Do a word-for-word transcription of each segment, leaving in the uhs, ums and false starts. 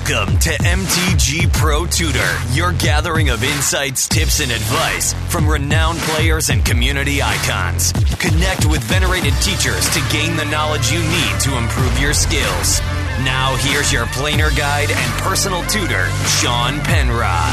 Welcome to M T G Pro Tutor, your gathering of insights, tips, and advice from renowned players and community icons. Connect with venerated teachers to gain the knowledge you need to improve your skills. Now here's your planer guide and personal tutor, Sean Penrod.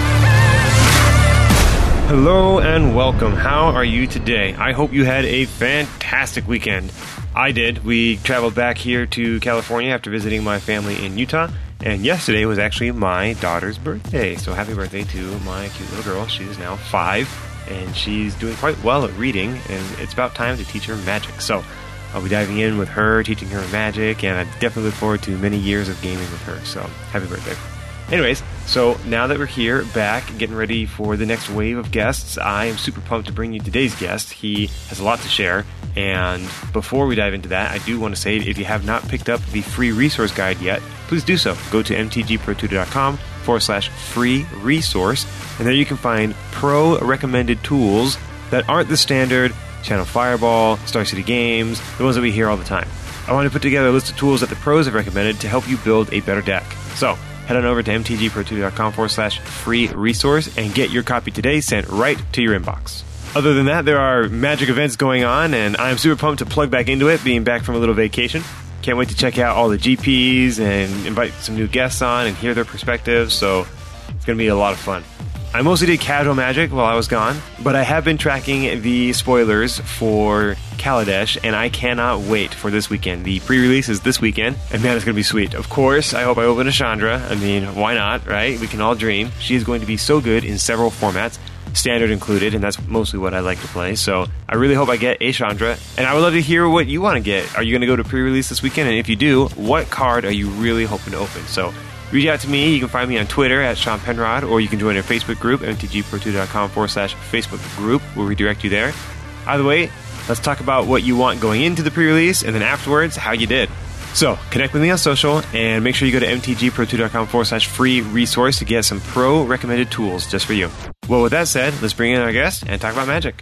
Hello and welcome. How are you today? I hope you had a fantastic weekend. I did. We traveled back here to California after visiting my family in Utah, and yesterday was actually my daughter's birthday. So happy birthday to my cute little girl. She is now five, and she's doing quite well at reading, and it's about time to teach her magic. So I'll be diving in with her, teaching her magic, and I definitely look forward to many years of gaming with her. So happy birthday. Anyways, so now that we're here, back, getting ready for the next wave of guests, I am super pumped to bring you today's guest. He has a lot to share, and before we dive into that, I do want to say, if you have not picked up the free resource guide yet, please do so. Go to mtgprotutor.com forward slash free resource, and there you can find pro recommended tools that aren't the standard Channel Fireball, Star City Games, the ones that we hear all the time. I want to put together a list of tools that the pros have recommended to help you build a better deck. So head on over to mtgprotutor.com forward slash free resource and get your copy today sent right to your inbox. Other than that, there are Magic events going on, and I'm super pumped to plug back into it, being back from a little vacation. Can't wait to check out all the G Ps and invite some new guests on and hear their perspectives, so it's going to be a lot of fun. I mostly did casual Magic while I was gone, but I have been tracking the spoilers for Kaladesh, and I cannot wait for this weekend. The pre-release is this weekend, and man, it's going to be sweet. Of course, I hope I open a Chandra. I mean, why not, right? We can all dream. She is going to be so good in several formats, standard included, and that's mostly what I like to play. So I really hope I get a Chandra, and I would love to hear what you want to get. Are you going to go to pre-release this weekend? And if you do, what card are you really hoping to open? So reach out to me. You can find me on Twitter at Sean Penrod, or you can join our Facebook group, mtgprotutor.com forward slash Facebook group. We'll redirect you there. Either way, let's talk about what you want going into the pre-release, and then afterwards, how you did. So connect with me on social, and make sure you go to mtgprotutor.com forward slash free resource to get some pro recommended tools just for you. Well, with that said, let's bring in our guest and talk about Magic.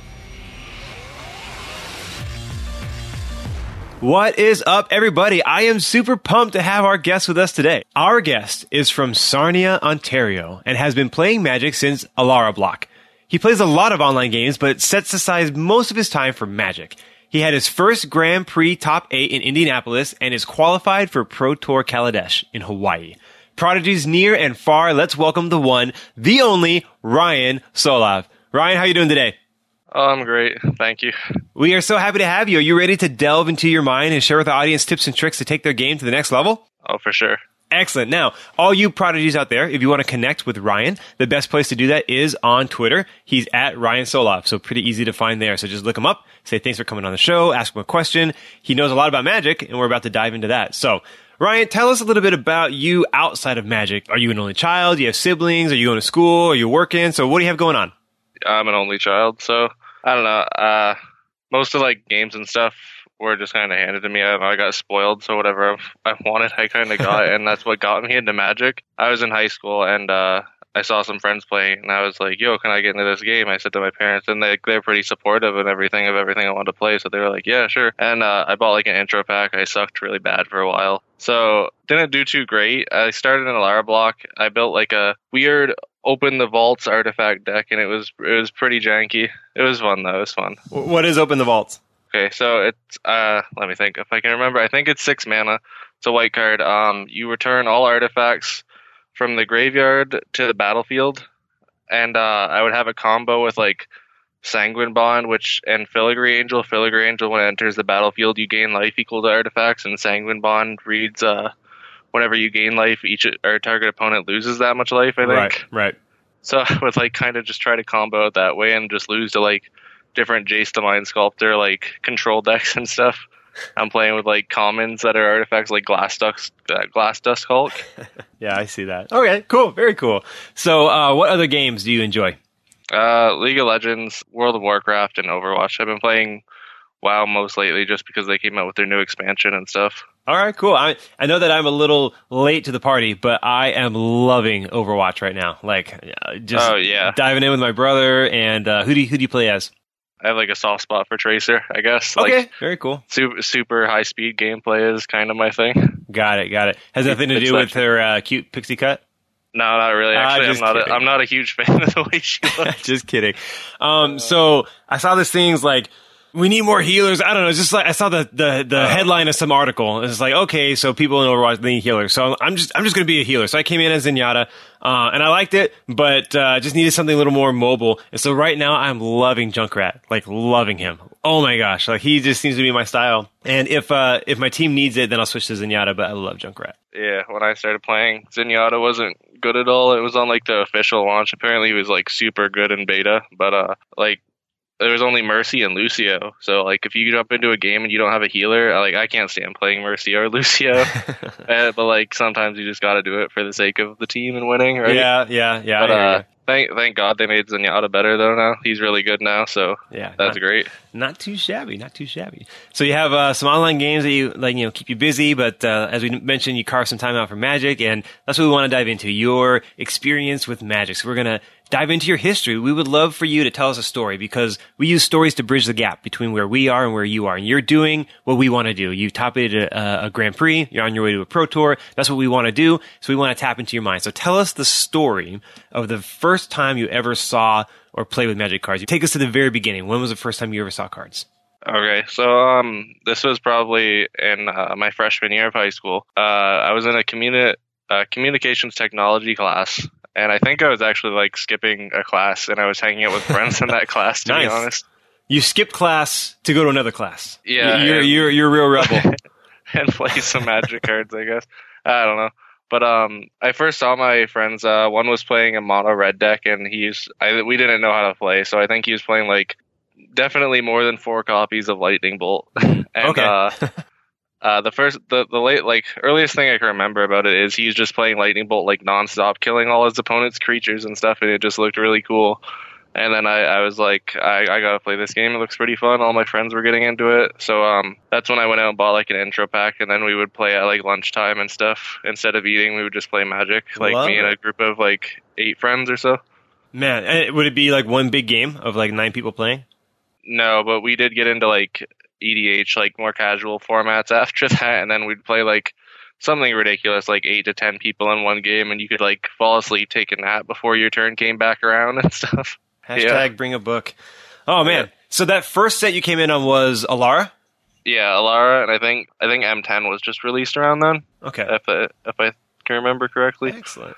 What is up, everybody? I am super pumped to have our guest with us today. Our guest is from Sarnia, Ontario, and has been playing Magic since Alara Block. He plays a lot of online games, but sets aside most of his time for Magic. He had his first Grand Prix top eight in Indianapolis and is qualified for Pro Tour Kaladesh in Hawaii. Prodigies near and far, let's welcome the one, the only, Ryan Solove. Ryan, how are you doing today? Oh, I'm great. Thank you. We are so happy to have you. Are you ready to delve into your mind and share with the audience tips and tricks to take their game to the next level? Oh, for sure. Excellent. Now, all you prodigies out there, if you want to connect with Ryan, the best place to do that is on Twitter. He's at Ryan Solove, so pretty easy to find there. So just look him up, say thanks for coming on the show, ask him a question. He knows a lot about Magic, and we're about to dive into that. So, Ryan, tell us a little bit about you outside of Magic. Are you an only child? Do you have siblings? Are you going to school? Are you working? So what do you have going on? I'm an only child, so I don't know. Uh, most of like games and stuff were just kind of handed to me. I don't know, I got spoiled, so whatever I wanted, I kind of got, and that's what got me into Magic. I was in high school, and uh, I saw some friends playing, and I was like, yo, can I get into this game? I said to my parents, and they, they're pretty supportive and everything of everything I wanted to play, so they were like, yeah, sure. And uh, I bought like an intro pack. I sucked really bad for a while, so didn't do too great. I started in Alara Block. I built like a weird Open the Vaults artifact deck, and it was it was pretty janky. It was fun, though. It was fun. What is Open the Vaults? Okay, so it's, uh, let me think if I can remember. I think it's six mana. It's a white card. Um, you return all artifacts from the graveyard to the battlefield, and uh, I would have a combo with like Sanguine Bond, which and Filigree Angel. Filigree Angel, when it enters the battlefield, you gain life equal to artifacts, and Sanguine Bond reads uh, whenever you gain life, each or target opponent loses that much life. I think. Right. Right. So I would like kind of just try to combo it that way and just lose to like different Jace the Mind Sculptor like control decks and stuff. I'm playing with like commons that are artifacts like Glass Dust, uh, Glass Dust Hulk. Yeah, I see that. Okay, cool, very cool. So, uh, what other games do you enjoy? Uh, League of Legends, World of Warcraft, and Overwatch. I've been playing WoW most lately just because they came out with their new expansion and stuff. All right, cool. I I know that I'm a little late to the party, but I am loving Overwatch right now. Like, just oh, yeah. diving in with my brother. And uh, who do you, who do you play as? I have like a soft spot for Tracer, I guess. Okay, like, very cool. Super, super high speed gameplay is kind of my thing. Got it, got it. Has nothing to do with her uh, cute pixie cut? No, not really. Actually, uh, I'm not. A, I'm not a huge fan of the way she looks. Just kidding. Um, so I saw this thing's like, we need more healers. I don't know. It's just like I saw the the, the uh, headline of some article. It's like, okay, so people in Overwatch need healers. So I'm just I'm just gonna be a healer. So I came in as Zenyatta, uh, and I liked it, but uh, just needed something a little more mobile. And so right now I'm loving Junkrat, like loving him. Oh my gosh, like he just seems to be my style. And if uh, if my team needs it, then I'll switch to Zenyatta. But I love Junkrat. Yeah, when I started playing, Zenyatta wasn't good at all. It was on like the official launch. Apparently, he was like super good in beta, but uh, like. There was only Mercy and Lucio, so like if you jump into a game and you don't have a healer, like I can't stand playing Mercy or Lucio. uh, but like sometimes you just got to do it for the sake of the team and winning, right? Yeah, yeah, yeah. But uh, thank thank God they made Zenyatta better though. Now he's really good now, so yeah, that's not, great. Not too shabby, not too shabby. So you have uh, some online games that you like, you know, keep you busy. But uh, as we mentioned, you carve some time out for Magic, and that's what we want to dive into: your experience with Magic. So we're gonna dive into your history. We would love for you to tell us a story because we use stories to bridge the gap between where we are and where you are. And you're doing what we want to do. You top it at a, a Grand Prix. You're on your way to a Pro Tour. That's what we want to do. So we want to tap into your mind. So tell us the story of the first time you ever saw or played with Magic cards. You take us to the very beginning. When was the first time you ever saw cards? Okay, so um, this was probably in uh, my freshman year of high school. Uh, I was in a communi- uh, communications technology class. And I think I was actually like skipping a class, and I was hanging out with friends in that class. To Nice. be honest, you skipped class to go to another class. Yeah, you're and, you're you're a real rebel. And play some Magic cards, I guess. I don't know, but um, I first saw my friends. Uh, one was playing a mono red deck, and he's I we didn't know how to play, so I think he was playing like definitely more than four copies of Lightning Bolt. and, okay. uh, Uh, the first, the, the late, like, earliest thing I can remember about it is he's just playing Lightning Bolt, like, nonstop, killing all his opponent's creatures and stuff, and it just looked really cool. And then I, I was like, I, I gotta play this game, it looks pretty fun, all my friends were getting into it, so, um, that's when I went out and bought, like, an intro pack, and then we would play at, like, lunchtime and stuff. Instead of eating, we would just play Magic, like, Love me it. and a group of, like, eight friends or so. Man, and would it be like one big game of like nine people playing? No, but we did get into, like, E D H, like more casual formats after that, and then we'd play like something ridiculous, like eight to ten people in one game, and you could like fall asleep, take a nap before your turn came back around and stuff. Hashtag yeah. bring a book. Oh man! Yeah. So that first set you came in on was Alara? Yeah, Alara, and I think I think M ten was just released around then. Okay, if I, if I can remember correctly. Excellent.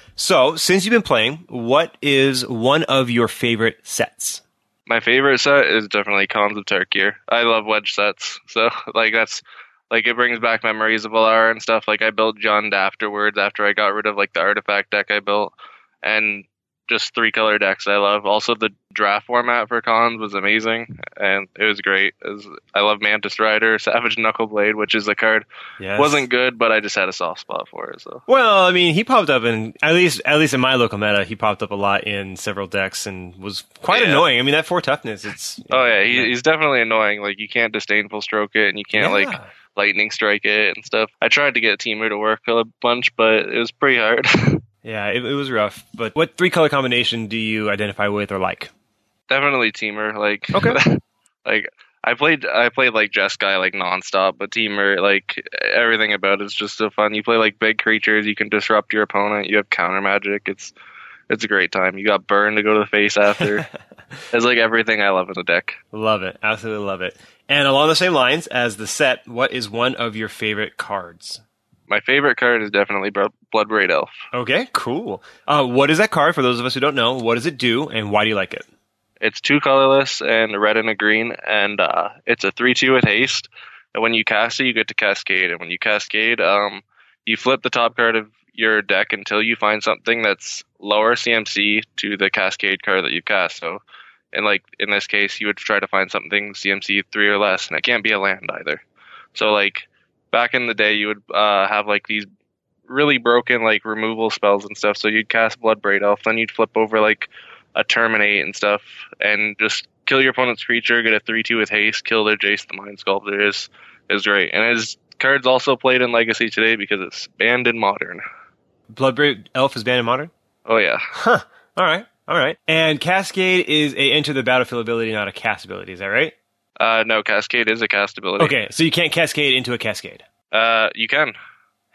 So since you've been playing, what is one of your favorite sets? My favorite set is definitely Khans of Tarkir. I love wedge sets, so like that's like it brings back memories of Alara and stuff. Like I built Jund afterwards after I got rid of like the artifact deck I built, and just three color decks I love. Also the draft format for Khans was amazing, and it was great. It was, I love Mantis Rider, Savage Knuckleblade, which is a card yes. wasn't good, but I just had a soft spot for it. So well, I mean, he popped up in at least at least in my local meta, he popped up a lot in several decks and was quite yeah. annoying. I mean, that four toughness, it's oh know, yeah, he, he's definitely annoying. Like you can't disdainful stroke it, and you can't yeah. like lightning strike it and stuff. I tried to get Teamer to work a bunch, but it was pretty hard. Yeah, it, it was rough. But what three color combination do you identify with or like? Definitely Teamer. Like, okay. like I played, I played like Jeskai like nonstop, but Teamer, like everything about it is just so fun. You play like big creatures, you can disrupt your opponent. You have counter magic. It's, it's a great time. You got Burn to go to the face after. It's like everything I love in the deck. Love it, absolutely love it. And along the same lines as the set, what is one of your favorite cards? My favorite card is definitely Bloodbraid Elf. Okay, cool. Uh, what is that card, for those of us who don't know? What does it do, and why do you like it? It's two colorless and a red and a green, and uh, it's a three two with haste. And when you cast it, you get to Cascade. And when you Cascade, um, you flip the top card of your deck until you find something that's lower C M C to the Cascade card that you cast. So, and like in this case, you would try to find something C M C three or less, and it can't be a land either. So, like, back in the day, you would uh, have like these really broken like removal spells and stuff. So you'd cast Bloodbraid Elf, then you'd flip over like a Terminate and stuff, and just kill your opponent's creature, get a three two with haste, kill their Jace the Mind Sculptor. Is is great, and his card's also played in Legacy today because it's banned in Modern. Bloodbraid Elf is banned in Modern? Oh yeah. Huh. All right. All right. And Cascade is a enter the battlefield ability, not a cast ability. Is that right? Uh, no, Cascade is a cast ability. Okay, so you can't Cascade into a Cascade. Uh, you can.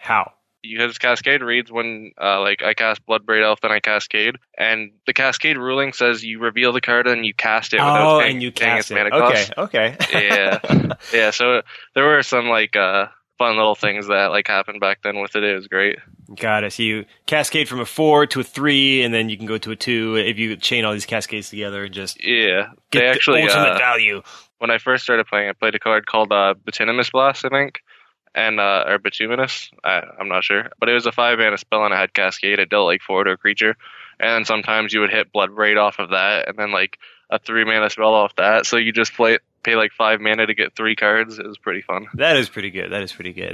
How? Because Cascade reads when, uh, like, I cast Bloodbraid Elf, then I Cascade, and the Cascade ruling says you reveal the card and you cast it without oh, paying, and you paying cast its it. mana Okay, cost. okay. yeah, yeah. So there were some like uh, fun little things that like happened back then with it. It was great. Got it. So you cascade from a four to a three, and then you can go to a two if you chain all these cascades together. Just Yeah, get they the actually ultimate uh, value. when I first started playing, I played a card called uh, Bituminous Blast, I think. And uh, or bituminous, I, I'm not sure, but it was a five mana spell and it had Cascade. It dealt like four to a creature, and then sometimes you would hit Bloodbraid off of that, and then like a three mana spell off that. So you just play pay like five mana to get three cards. It was pretty fun. That is pretty good. That is pretty good.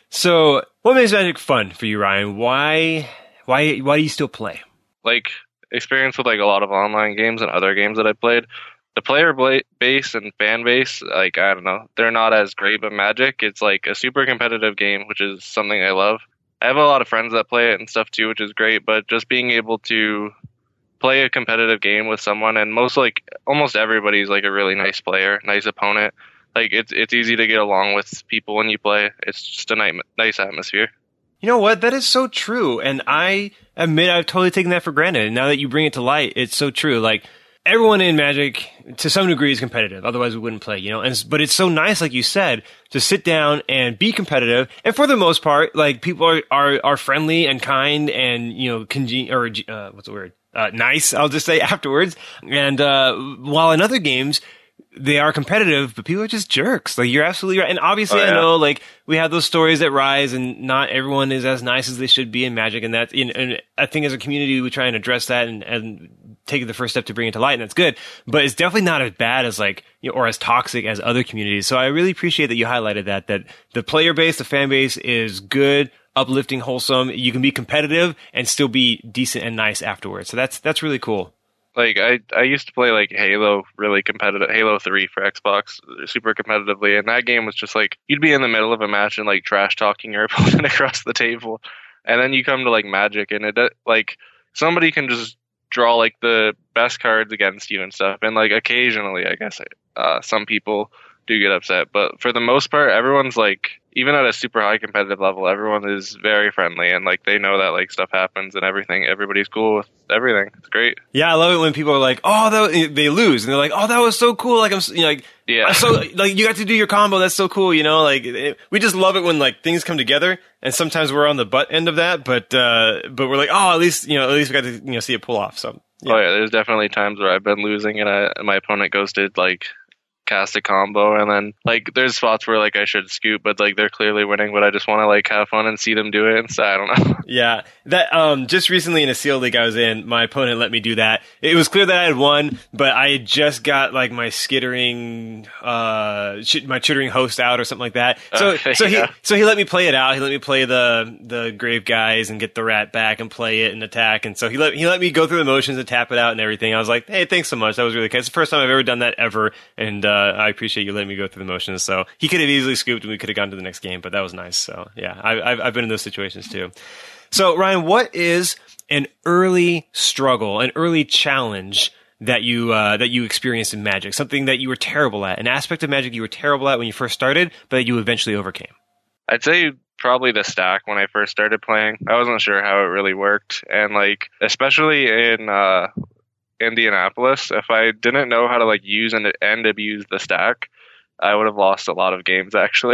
So, what makes Magic fun for you, Ryan? Why, why, why do you still play? Like experience with like a lot of online games and other games that I played. The player bla- base and fan base, like, I don't know, they're not as great, but Magic, it's like a super competitive game, which is something I love. I have a lot of friends that play it and stuff too, which is great, but just being able to play a competitive game with someone, and most, like, almost everybody's, like, a really nice player, nice opponent. Like, it's it's easy to get along with people when you play. It's just a ni- nice atmosphere. You know what? That is so true, and I admit I've totally taken that for granted, and now that you bring it to light, it's so true. Like, everyone in Magic, to some degree, is competitive. Otherwise, we wouldn't play, you know? And, but it's so nice, like you said, to sit down and be competitive. And for the most part, like, people are, are, are friendly and kind and, you know, conge- or, uh, what's the word? Uh, nice, I'll just say afterwards. And, uh, while in other games, they are competitive, but people are just jerks. Like, you're absolutely right. And obviously, Oh, yeah. I know, like, we have those stories that rise, and not everyone is as nice as they should be in Magic. And that's, and, and I think as a community, we try and address that and, and take the first step to bring it to light, and that's good. But it's definitely not as bad as, like, you know, or as toxic as other communities. So I really appreciate that you highlighted that, that the player base, the fan base is good, uplifting, wholesome. You can be competitive and still be decent and nice afterwards. So that's, that's really cool. Like, I, I used to play, like, Halo really competitive, Halo three for Xbox, super competitively, and that game was just, like, you'd be in the middle of a match and, like, trash-talking your opponent across the table, and then you come to, like, Magic, and it, like, somebody can just draw, like, the best cards against you and stuff, and, like, occasionally, I guess, uh, some people do get upset, but for the most part, everyone's, like, even at a super high competitive level, everyone is very friendly, and, like, they know that, like, stuff happens and everything. Everybody's cool with everything. It's great. Yeah, I love it when people are like, "Oh, that, they lose," and they're like, "Oh, that was so cool!" Like I'm, you know, like, Yeah. I'm so like you got to do your combo. That's so cool, you know. Like it, we just love it when like things come together, and sometimes we're on the butt end of that, but uh, but we're like, "Oh, at least you know, at least we got to you know see it pull off." So yeah. Oh, yeah, there's definitely times where I've been losing, and, I, and my opponent goes to, like, cast a combo, and then, like, there's spots where, like, I should scoop, but, like, they're clearly winning, but I just want to, like, have fun and see them do it, and so I don't know. Yeah, that um, just recently in a Seal League I was in, my opponent let me do that. It was clear that I had won, but I had just got like my skittering, uh, ch- my chittering host out or something like that. So, Okay, so yeah. he, so he let me play it out. He let me play the the grave guys and get the rat back and play it and attack. And so he let he let me go through the motions and tap it out and everything. I was like, hey, thanks so much. That was really good. It's the first time I've ever done that ever, and uh, I appreciate you letting me go through the motions. So he could have easily scooped and we could have gone to the next game, but that was nice. So yeah, I, I've I've been in those situations too. So, Ryan, what is an early struggle, an early challenge that you uh, that you experienced in Magic? Something that you were terrible at, an aspect of Magic you were terrible at when you first started, but that you eventually overcame? I'd say probably the stack when I first started playing. I wasn't sure how it really worked, and, like, especially in uh, Indianapolis, if I didn't know how to, like, use and, and abuse the stack, I would have lost a lot of games, actually.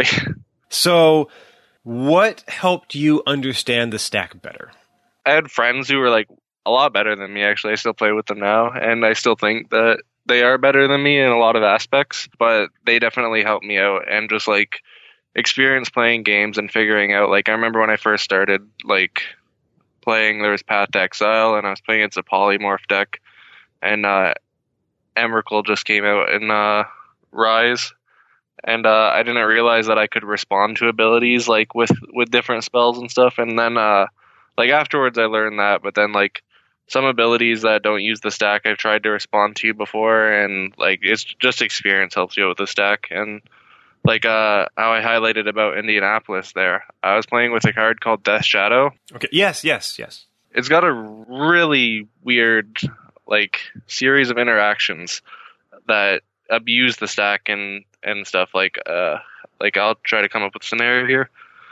So, what helped you understand the stack better? I had friends who were, like, a lot better than me, actually. I still play with them now, and I still think that they are better than me in a lot of aspects, but they definitely helped me out, and just, like, experience playing games and figuring out, like, I remember when I first started, like, playing, there was Path to Exile, and I was playing against a polymorph deck, and uh, Emrakul just came out in uh, Rise, and uh, I didn't realize that I could respond to abilities, like, with, with different spells and stuff, and then, uh, like, afterwards I learned that, but then, like, some abilities that don't use the stack I've tried to respond to before, and, like, it's just experience helps you out with the stack, and, like, uh, how I highlighted about Indianapolis there, I was playing with a card called Death Shadow. Okay. Yes, yes, yes. It's got a really weird, like, series of interactions that abuse the stack and, and stuff. Like, uh, like I'll try to come up with a scenario here.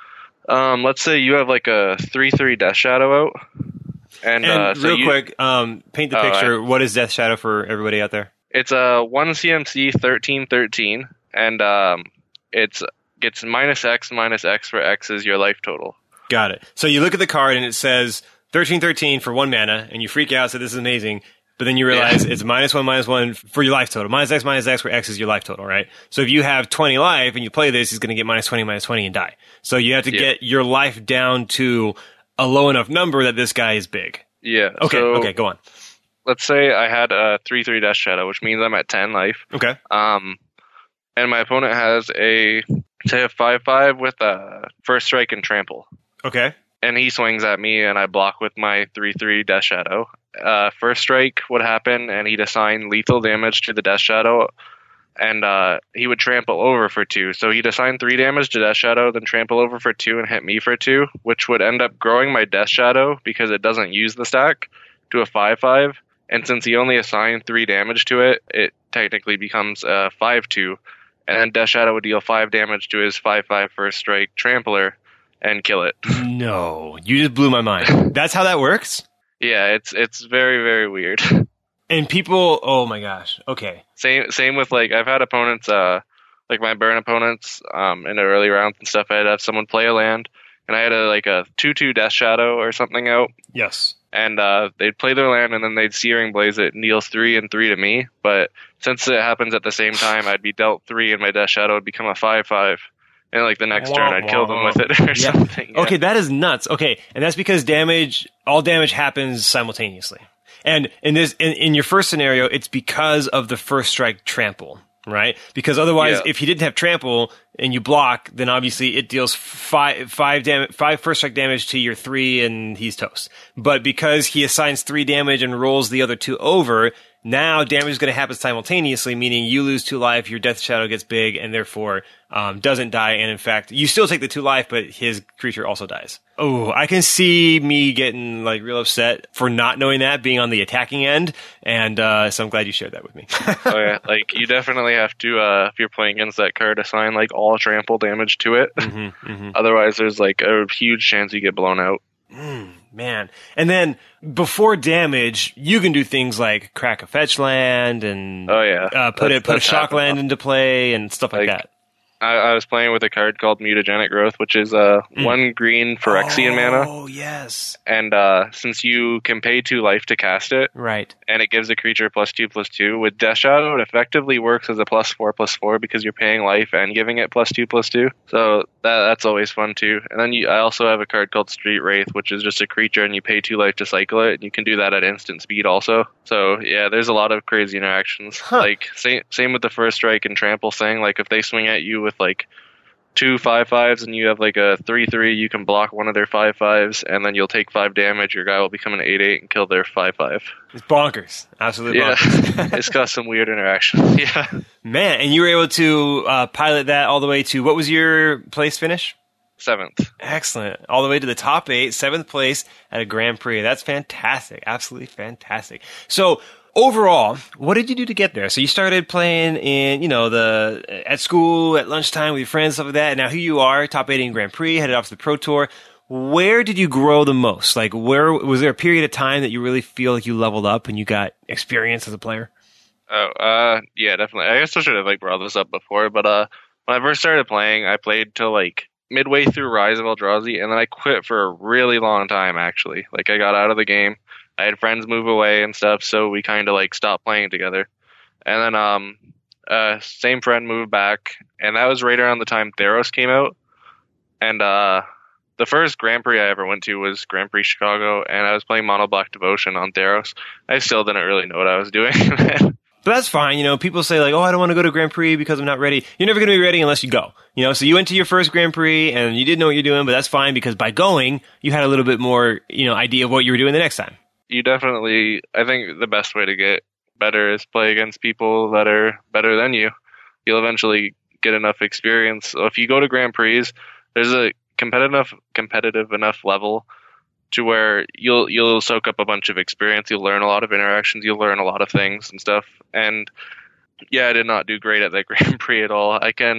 Um, let's say you have like a three three Death Shadow out. And, And uh, so real you, quick, um, paint the Oh, picture. I- What is Death Shadow for everybody out there? It's a one C M C thirteen thirteen, and um, it's gets minus X, minus X for X is your life total. Got it. So you look at the card and it says thirteen thirteen for one mana, and you freak out, so this is amazing. But then you realize Yeah. it's minus one, minus one for your life total. Minus X, minus X, where X is your life total, right? So if you have twenty life and you play this, he's going to get minus twenty, minus twenty and die. So you have to Yeah. get your life down to a low enough number that this guy is big. Yeah. Okay, so okay, go on. let's say I had a three three Death Shadow, which means I'm at ten life. Okay. Um, and my opponent has a say a five five with a first strike and trample. Okay. And he swings at me, and I block with my three three Death Shadow. Uh, first strike would happen, and he'd assign lethal damage to the Death Shadow, and uh, he would trample over for two. So he'd assign three damage to Death Shadow, then trample over for two and hit me for two, which would end up growing my Death Shadow, because it doesn't use the stack, to a five five. And since he only assigned three damage to it, it technically becomes a five two. And then Death Shadow would deal five damage to his five five first strike trampler and kill it. No, you just blew my mind. That's how that works? Yeah, it's it's very, very weird. And people, oh my gosh. Okay. Same same with, like, I've had opponents, uh, like my burn opponents, um, in the early rounds and stuff. I'd have someone play a land, and I had a like a two two Death Shadow or something out, Yes. and uh, they'd play their land, and then they'd Searing Blaze it, and deals three and three to me. But since it happens at the same time, I'd be dealt three, and my Death Shadow would become a five five. And like the next turn, I'd kill them with it or Yeah. something. Yeah. Okay, that is nuts. Okay, and that's because damage, all damage happens simultaneously. And in this, in, in your first scenario, it's because of the first strike trample, right? Because otherwise, Yeah. if you didn't have trample and you block, then obviously it deals five, five damage, five first strike damage to your three, and he's toast. But because he assigns three damage and rolls the other two over, now damage is going to happen simultaneously, meaning you lose two life, your Death Shadow gets big, and therefore um, doesn't die. And in fact, you still take the two life, but his creature also dies. Oh, I can see me getting like real upset for not knowing that, being on the attacking end, and uh, so I'm glad you shared that with me. Oh yeah, like you definitely have to, uh, if you're playing against that card, assign like all trample damage to it. mm-hmm, mm-hmm. Otherwise, there's like a huge chance you get blown out. Mm, man. And then before damage, you can do things like crack a fetch land and Oh yeah, uh, put That's- it put a that's shock happened. land into play and stuff like, Like, that. I, I was playing with a card called Mutagenic Growth, which is uh, Mm. one green Phyrexian mana. Oh yes, And uh, since you can pay two life to cast it, right. and it gives a creature plus two plus two, with Death Shadow, it effectively works as a plus four plus four because you're paying life and giving it plus two plus two. So that that's always fun too. And then you, I also have a card called Street Wraith, which is just a creature, and you pay two life to cycle it, and you can do that at instant speed also. So yeah, there's a lot of crazy interactions. Huh. Like same same with the first strike and trample thing. Like if they swing at you with like two five fives and you have like a three three, you can block one of their five fives, and then you'll take five damage. Your guy will become an eight eight and kill their five five. It's bonkers, absolutely Yeah, bonkers. it's got some weird interaction. Yeah, Man, and you were able to uh, pilot that all the way to, what was your place finish? seventh. Excellent. All the way to the top eight, seventh place at a Grand Prix. That's fantastic. Absolutely fantastic. So overall, what did you do to get there? So you started playing in, you know, the at school, at lunchtime with your friends, stuff like that. And now here you are, top eight in Grand Prix, headed off to the Pro Tour. Where did you grow the most? Like, where was there a period of time that you really feel like you leveled up and you got experience as a player? Oh, uh, yeah, definitely. I guess I should have like brought this up before, but uh, when I first started playing, I played till like midway through Rise of Eldrazi, and then I quit for a really long time. Actually, like I got out of the game. I had friends move away and stuff, so we kind of like stopped playing together. And then um, uh, same friend moved back, and that was right around the time Theros came out. And uh, the first Grand Prix I ever went to was Grand Prix Chicago, and I was playing Mono Black Devotion on Theros. I still didn't really know what I was doing. But that's fine. You know, people say like, oh, I don't want to go to Grand Prix because I'm not ready. You're never going to be ready unless you go. You know, so you went to your first Grand Prix and you didn't know what you're doing, but that's fine because by going, you had a little bit more, you know, idea of what you were doing the next time. You definitely, I think the best way to get better is play against people that are better than you. You'll eventually get enough experience. So if you go to Grand Prix, there's a competitive competitive enough level to where you'll you'll soak up a bunch of experience. You'll learn a lot of interactions. You'll learn a lot of things and stuff. And yeah, I did not do great at that Grand Prix at all. I can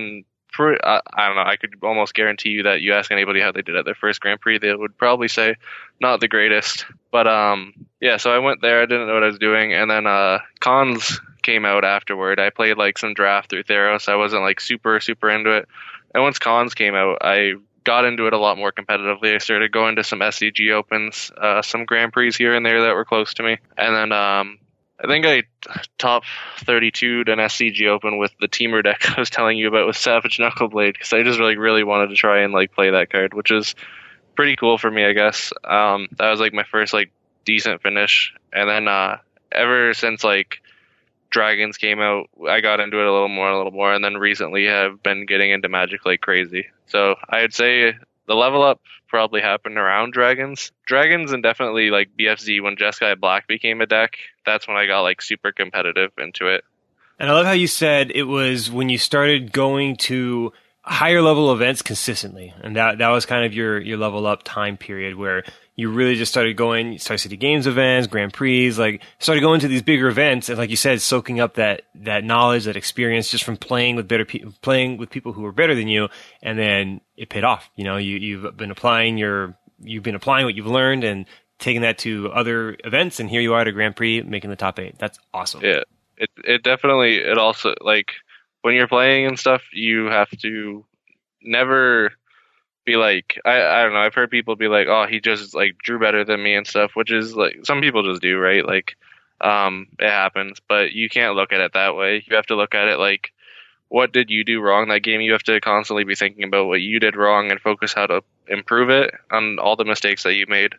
Pre- uh, I don't know. I could almost guarantee you that you ask anybody how they did at their first Grand Prix, they would probably say not the greatest. But um, yeah. So I went there. I didn't know what I was doing, and then uh, cons came out afterward. I played like some draft through Theros. I wasn't like super super into it. And once cons came out, I got into it a lot more competitively. I started going to some S C G Opens, uh, some Grand Prix here and there that were close to me, and then um. I think I top thirty-two'd an S C G Open with the Teamer deck I was telling you about with Savage Knuckleblade, because I just like really wanted to try and like play that card, which is pretty cool for me, I guess. Um, that was like my first like decent finish, and then uh, ever since like Dragons came out, I got into it a little more, a little more, and then recently have been getting into Magic like crazy. So I'd say the level up probably happened around Dragons. Dragons and definitely like B F Z when Jeskai Black became a deck. That's when I got like super competitive into it. And I love how you said it was when you started going to higher level events consistently. And that that was kind of your, your level up time period where you really just started going, Star City Games events, Grand Prix, like started going to these bigger events. And like you said, soaking up that, that knowledge, that experience just from playing with better people, playing with people who were better than you. And then it paid off. You know, you, you've been applying your, you've been applying what you've learned and taking that to other events. And here you are at a Grand Prix making the top eight. That's awesome. Yeah. It, it definitely, it also like when you're playing and stuff, you have to never be like, I, I don't know, I've heard people be like, oh, he just like drew better than me and stuff, which is like, some people just do, right? Like, um, it happens, but you can't look at it that way. You have to look at it like, what did you do wrong that game? You have to constantly be thinking about what you did wrong and focus how to improve it on all the mistakes that you made.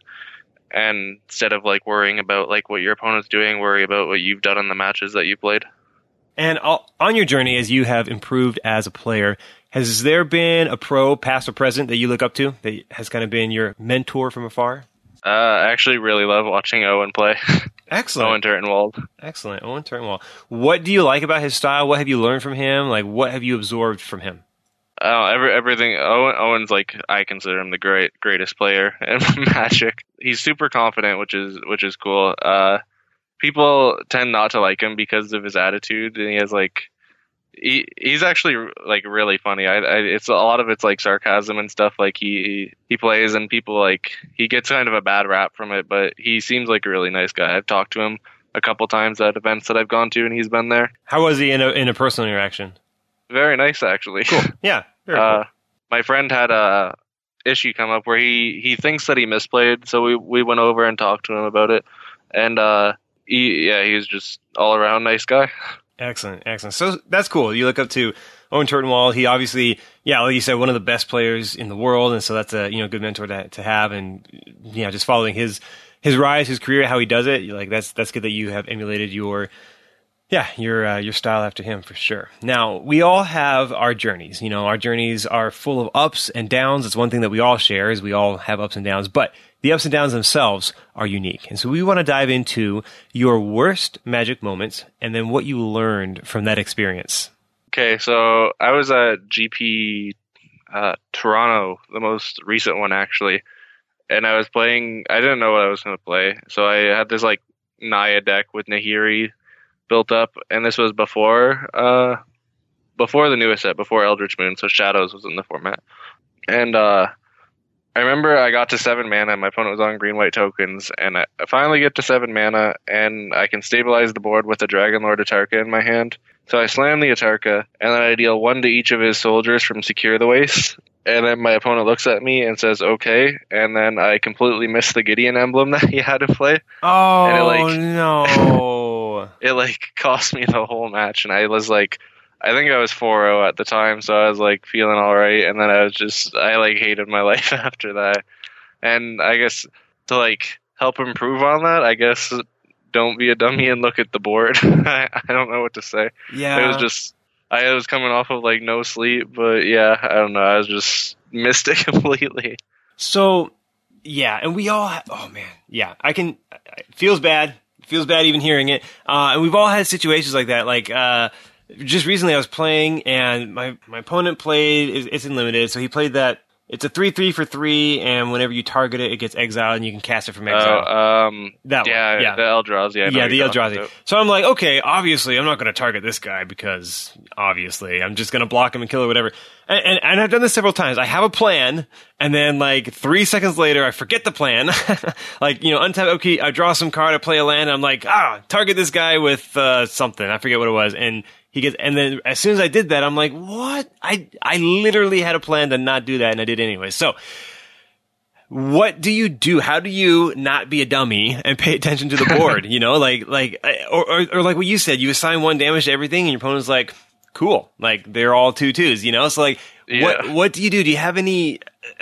And instead of like worrying about like what your opponent's doing, worry about what you've done in the matches that you played. And on your journey, as you have improved as a player, has there been a pro, past or present, that you look up to, that has kind of been your mentor from afar? Uh, I actually really love watching Owen play. Excellent. Owen Turtenwald. Excellent. Owen Turtenwald. What do you like about his style? What have you learned from him? Like, what have you absorbed from him? Uh, every, everything. Owen, Owen's like, I consider him the great greatest player in Magic. He's super confident, which is which is cool. Uh, people tend not to like him because of his attitude, and he has like, he he's actually like really funny. I, I it's a lot of it's like sarcasm and stuff. Like he he plays, and people like he gets kind of a bad rap from it, but he seems like a really nice guy. I've talked to him a couple times at events that I've gone to, and he's been there. How was he in a in a personal interaction? Very nice, actually. Cool. Yeah. Very uh, cool. My friend had a issue come up where he, he thinks that he misplayed, so we, we went over and talked to him about it. And uh, he yeah, he was just all around nice guy. Excellent, excellent. So that's cool. You look up to Owen Turtenwald. He obviously, yeah, like you said, one of the best players in the world, and so that's a you know good mentor to to have. And you know, just following his his rise, his career, how he does it, like that's that's good that you have emulated your. Yeah, your uh, your style after him for sure. Now, we all have our journeys. You know, our journeys are full of ups and downs. It's one thing that we all share is we all have ups and downs, but the ups and downs themselves are unique. And so we want to dive into your worst Magic moments and then what you learned from that experience. Okay, so I was at G P uh, Toronto, the most recent one actually, and I was playing, I didn't know what I was going to play. So I had this like Naya deck with Nahiri built up, and this was before uh before the newest set, before Eldritch Moon, so Shadows was in the format. And uh I remember I got to seven mana, my opponent was on green white tokens, and I, I finally get to seven mana, and I can stabilize the board with the Dragon Lord Atarka in my hand. So I slam the Atarka, and then I deal one to each of his soldiers from Secure the Waste. And then my opponent looks at me and says, okay. And then I completely missed the Gideon emblem that he had to play. Oh, and it, like, no. It, like, cost me the whole match. And I was, like, I think I was four oh at the time. So I was, like, feeling all right. And then I was just, I, like, hated my life after that. And I guess to, like, help improve on that, I guess don't be a dummy and look at the board. I, I don't know what to say. Yeah. It was just... I was coming off of like no sleep, but yeah, I don't know. I was just missed it completely. So, yeah, and we all, ha- oh man, yeah, I can, it feels bad, it feels bad even hearing it. Uh, and we've all had situations like that. Like, uh, just recently I was playing and my, my opponent played, it's in limited, so he played that It's a three three for three, and whenever you target it, it gets exiled, and you can cast it from exile. Oh, um, that yeah, one. Yeah, the Eldrazi. I know yeah, the you're talking Eldrazi. about. So I'm like, okay, obviously, I'm not going to target this guy because obviously, I'm just going to block him and kill or whatever. And, and, and I've done this several times. I have a plan, and then like three seconds later, I forget the plan. Like, you know, untap, okay, I draw some card, I play a land, and I'm like, ah, target this guy with uh, something. I forget what it was, and he gets. And then as soon as I did that, I'm like, what? I I literally had a plan to not do that, and I did anyway. So. What do you do? How do you not be a dummy and pay attention to the board? You know, like, like, or, or, or like what you said, you assign one damage to everything and your opponent's like, cool. Like, they're all two twos, you know? So like, Yeah. what, what do you do? Do you have any,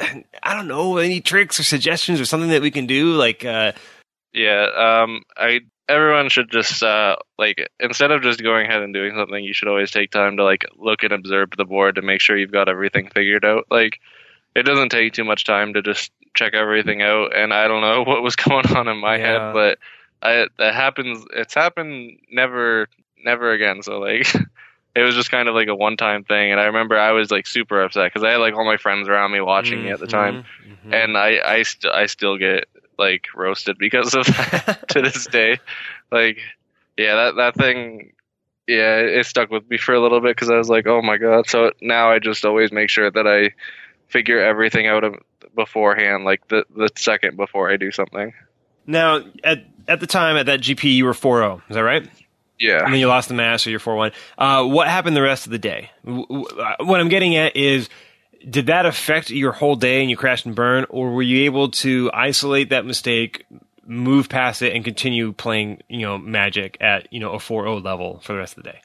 I don't know, any tricks or suggestions or something that we can do? Like, uh, Yeah, um, I everyone should just uh, like instead of just going ahead and doing something, you should always take time to like look and observe the board to make sure you've got everything figured out. Like, it doesn't take too much time to just check everything out. And I don't know what was going on in my Yeah. head, but I that happens. It's happened never, never again. So like. It was just kind of like a one-time thing, and I remember I was like super upset because I had like all my friends around me watching me at the time, mm-hmm. and I I, st- I still get like roasted because of that to this day. Like, yeah, that that thing, yeah, it, it stuck with me for a little bit because I was like, oh my god. So now I just always make sure that I figure everything out of beforehand, like the the second before I do something. Now, at at the time at that G P, you were four oh. Is that right? Yeah. And then you lost the match, so you're four one. Uh, what happened the rest of the day? W- w- what I'm getting at is, did that affect your whole day and you crashed and burned, or were you able to isolate that mistake, move past it, and continue playing, you know, Magic at, you know, a four oh level for the rest of the day?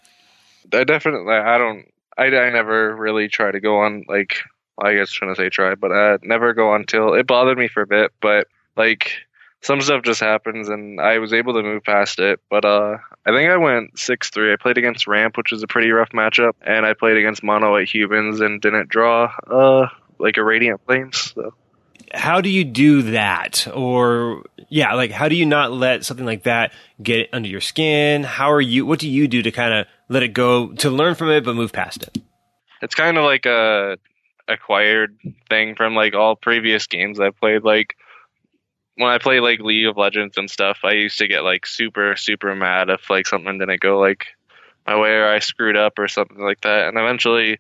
I definitely, I don't, I, I never really try to go on, like, I guess I shouldn't say try, but I never go on till, it bothered me for a bit, but, like, some stuff just happens, and I was able to move past it. But uh, I think I went six three. I played against Ramp, which was a pretty rough matchup, and I played against Mono White Humans and didn't draw uh, like a Radiant Flames. So. How do you do that? Or, yeah, like, how do you not let something like that get under your skin? How are you, what do you do to kind of let it go, to learn from it, but move past it? It's kind of like a acquired thing from, like, all previous games I've played. Like, when I play like League of Legends and stuff, I used to get like super, super mad if like something didn't go like my way or I screwed up or something like that. And eventually,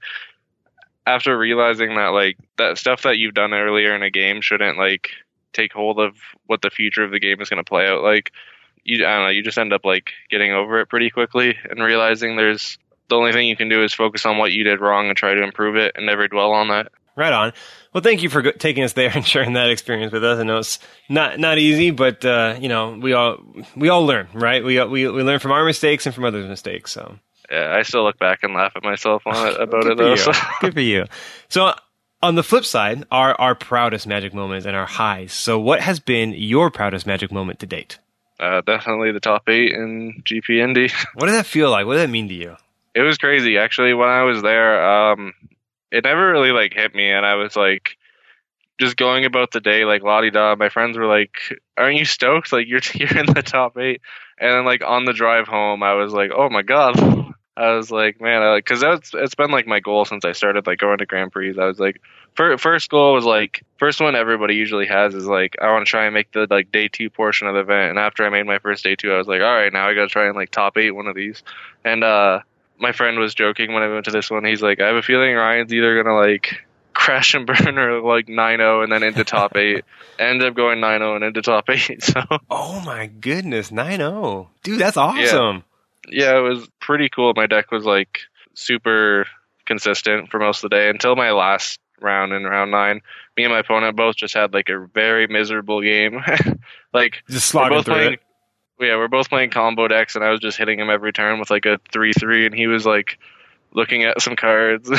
after realizing that like that stuff that you've done earlier in a game shouldn't like take hold of what the future of the game is going to play out like, you I don't know, you just end up like getting over it pretty quickly and realizing there's the only thing you can do is focus on what you did wrong and try to improve it and never dwell on that. Right on. Well, thank you for go- taking us there and sharing that experience with us. I know it's not not easy, but uh, you know, we all we all learn, right? We we we learn from our mistakes and from others' mistakes. So yeah, I still look back and laugh at myself on it about Good it for though. you. So. Good for you. So on the flip side, are our proudest Magic moments and our highs. So what has been your proudest Magic moment to date? Uh, definitely the top eight in G P Indy. What does that feel like? What does that mean to you? It was crazy actually. When I was there, um, it never really like hit me, and I was like. Just going about the day like la-di-da. My friends were like, aren't you stoked? Like, you're you're in the top eight. And then like on the drive home, I was like, oh my god. I was like, man, I, like, cause that's, it's been like my goal since I started like going to Grand Prix. I was like, fir- first goal was like, first one everybody usually has is like, I want to try and make the like day two portion of the event. And after I made my first day two, I was like, all right, now I got to try and like top eight one of these. And, uh, my friend was joking when I went to this one. He's like, I have a feeling Ryan's either going to like, crash and burn or like nine oh and then into top eight. Ended up going nine oh and into top eight. So Oh my goodness, nine oh. Dude, that's awesome. Yeah. yeah, it was pretty cool. My deck was like super consistent for most of the day until my last round in round nine. Me and my opponent both just had like a very miserable game. Like Just slogging both through playing, it. Yeah, we're both playing combo decks and I was just hitting him every turn with like a three three and he was like looking at some cards.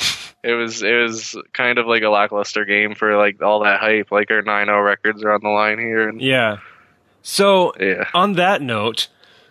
It was it was kind of like a lackluster game for like all that hype. Like our nine oh records are on the line here. And, Yeah. So yeah. on that note,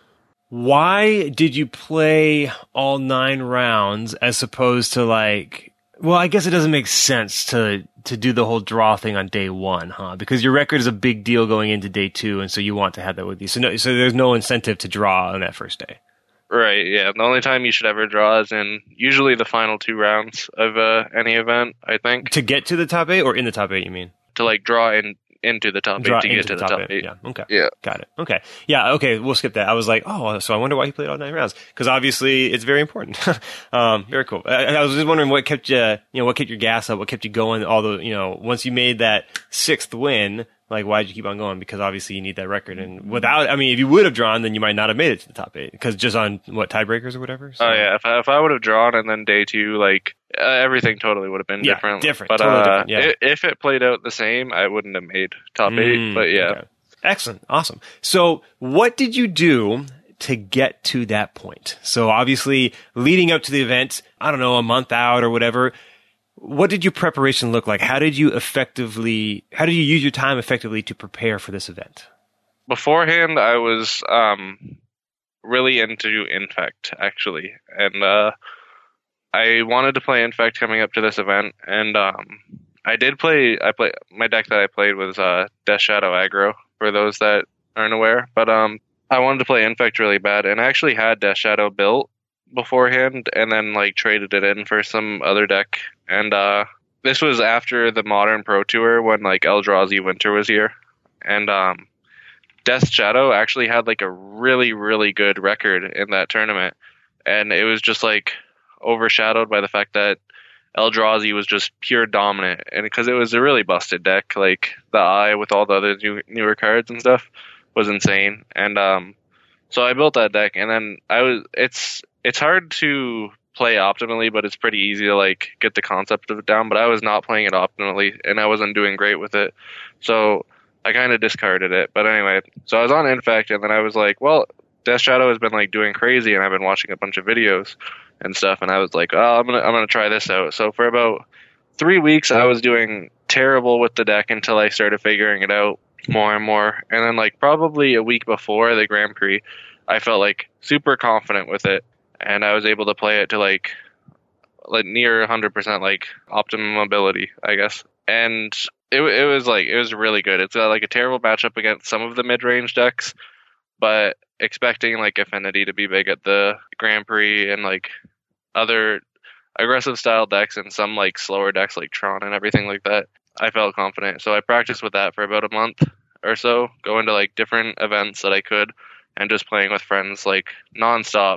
why did you play all nine rounds as opposed to like? Well, I guess it doesn't make sense to to do the whole draw thing on day one, huh? Because your record is a big deal going into day two, and so you want to have that with you. So no, so there's no incentive to draw on that first day. Right, yeah. The only time you should ever draw is in usually the final two rounds of uh, any event, I think. To get to the top eight, or in the top eight, you mean? To like draw in into the top Draw eight to into get to the, top, eight. Yeah, okay. Yeah. Got it. Okay. Yeah, okay, we'll skip that. I was like, oh, so I wonder why he played all nine rounds. Because obviously it's very important. um, very cool. I, I was just wondering what kept you, you know, what kept your gas up, what kept you going, all the, you know, once you made that sixth win, like, why'd you keep on going? Because obviously you need that record. And without, I mean, if you would have drawn, then you might not have made it to the top eight. Because just on, what, tiebreakers or whatever? So, oh, yeah. If I, if I would have drawn and then day two, like, uh, everything totally would have been yeah, different. different. But totally uh, different. Yeah. i- if it played out the same, I wouldn't have made top Mm, eight. But yeah. Okay. Excellent. Awesome. So what did you do to get to that point? So obviously leading up to the event, I don't know, a month out or whatever, what did your preparation look like? How did you effectively, how did you use your time effectively to prepare for this event? Beforehand, I was um, really into Infect, actually. And uh, I wanted to play Infect coming up to this event. And um, I did play, I play, my deck that I played was uh, Death Shadow Aggro, for those that aren't aware. But um, I wanted to play Infect really bad. And I actually had Death Shadow built beforehand and then like traded it in for some other deck. And uh, this was after the Modern Pro Tour when like Eldrazi Winter was here. And um, Death Shadow actually had like a really, really good record in that tournament. And it was just like overshadowed by the fact that Eldrazi was just pure dominant. And because it was a really busted deck, like the Eye with all the other new, newer cards and stuff was insane. And um, so I built that deck, and then I was, it's, it's hard to play optimally, but it's pretty easy to like get the concept of it down. But I was not playing it optimally, and I wasn't doing great with it. So I kind of discarded it. But anyway, so I was on Infect, and then I was like, well, Death Shadow has been like doing crazy, and I've been watching a bunch of videos and stuff, and I was like, oh, I'm gonna I'm gonna try this out. So for about three weeks, I was doing terrible with the deck until I started figuring it out more and more. And then like probably a week before the Grand Prix, I felt like super confident with it, and I was able to play it to like like near one hundred percent like optimum ability, I guess. And it it was like it was really good. It's uh, like a terrible matchup against some of the mid range decks, but expecting like Affinity to be big at the Grand Prix and like other aggressive style decks and some like slower decks like Tron and everything like that, I felt confident. So I practiced with that for about a month or so, going to like different events that I could and just playing with friends like nonstop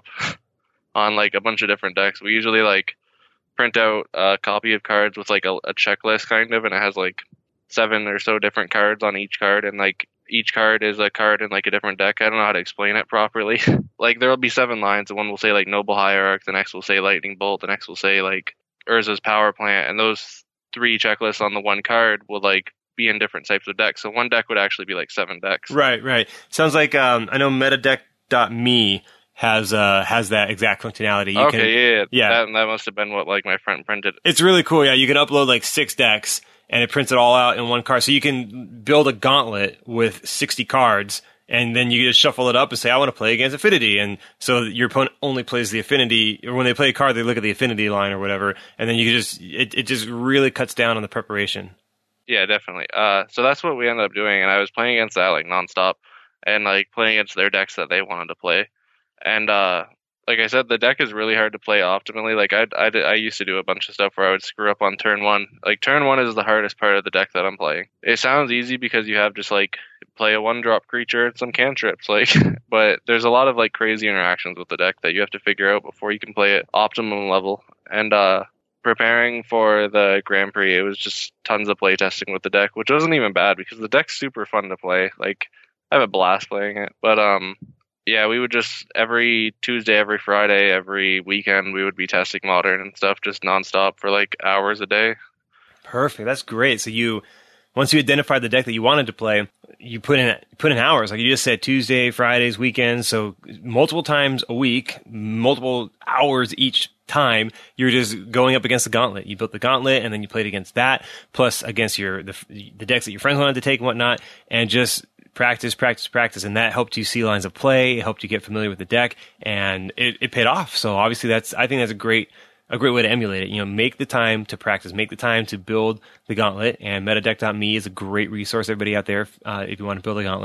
on like a bunch of different decks. We usually like print out a copy of cards with like a, a checklist kind of, and it has like seven or so different cards on each card, and like each card is a card in like a different deck. I don't know how to explain it properly. Like there'll be seven lines, and one will say like Noble Hierarch, the next will say Lightning Bolt, the next will say like Urza's Power Plant, and those three checklists on the one card will like be in different types of decks. So one deck would actually be like seven decks. Right, right. Sounds like um, I know metadeck dot me has uh has that exact functionality. You okay, can, yeah, yeah. yeah. That, that must have been what like my friend printed. It's really cool. Yeah, you can upload like six decks, and it prints it all out in one card. So you can build a gauntlet with sixty cards, and then you just shuffle it up and say, I want to play against Affinity. And so your opponent only plays the Affinity, or when they play a card, they look at the Affinity line or whatever, and then you just, it, it just really cuts down on the preparation. Yeah, definitely. Uh, so that's what we ended up doing, and I was playing against that like nonstop, and like playing against their decks that they wanted to play. And uh, like I said, the deck is really hard to play optimally. Like I, I, I used to do a bunch of stuff where I would screw up on turn one. Like turn one is the hardest part of the deck that I'm playing. It sounds easy because you have just like play a one drop creature and some cantrips, like, but there's a lot of like crazy interactions with the deck that you have to figure out before you can play it optimum level. And uh, preparing for the Grand Prix, it was just tons of play testing with the deck, which wasn't even bad because the deck's super fun to play. Like I have a blast playing it, but um. Yeah, we would just every Tuesday, every Friday, every weekend, we would be testing Modern and stuff just nonstop for like hours a day. Perfect. That's great. So you, once you identified the deck that you wanted to play, you put in put in hours. Like you just said, Tuesday, Fridays, weekends. So multiple times a week, multiple hours each time. You're just going up against the gauntlet. You built the gauntlet, and then you played against that, plus against your the, the decks that your friends wanted to take and whatnot, and just practice, practice, practice, and that helped you see lines of play. It helped you get familiar with the deck, and it, it paid off. So obviously, that's I think that's a great a great way to emulate it. You know, make the time to practice, make the time to build the gauntlet. And metadeck dot me is a great resource. Everybody out there, uh, if you want to build a gauntlet,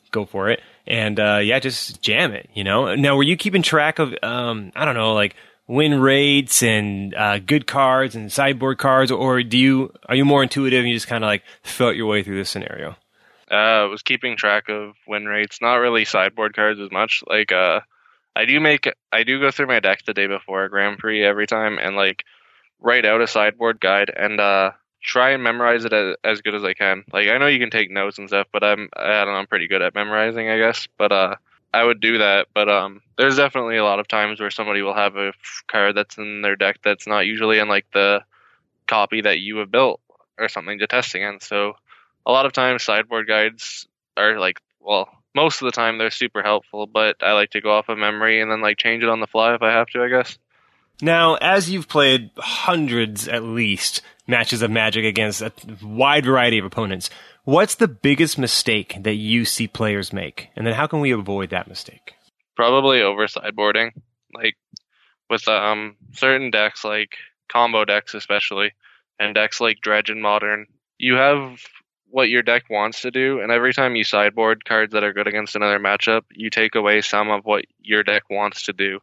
go for it. And uh, yeah, just jam it, you know? Now, were you keeping track of, um, I don't know, like win rates and uh, good cards and sideboard cards, or do you are you more intuitive and you just kind of like felt your way through this scenario? Uh, I was keeping track of win rates, not really sideboard cards as much. Like, uh, I do make, I do go through my deck the day before a Grand Prix every time and like write out a sideboard guide and uh, try and memorize it as, as good as I can. Like, I know you can take notes and stuff, but I'm, I don't know, I'm pretty good at memorizing, I guess. But uh, I would do that. But um, there's definitely a lot of times where somebody will have a f- card that's in their deck that's not usually in like the copy that you have built or something to test against. So a lot of times sideboard guides are like, well, most of the time they're super helpful, but I like to go off of memory and then like change it on the fly if I have to, I guess. Now, as you've played hundreds at least matches of Magic against a wide variety of opponents, what's the biggest mistake that you see players make? And then how can we avoid that mistake? Probably over sideboarding. Like with um certain decks, like combo decks especially, and decks like Dredge and Modern, you have what your deck wants to do, and every time you sideboard cards that are good against another matchup, you take away some of what your deck wants to do.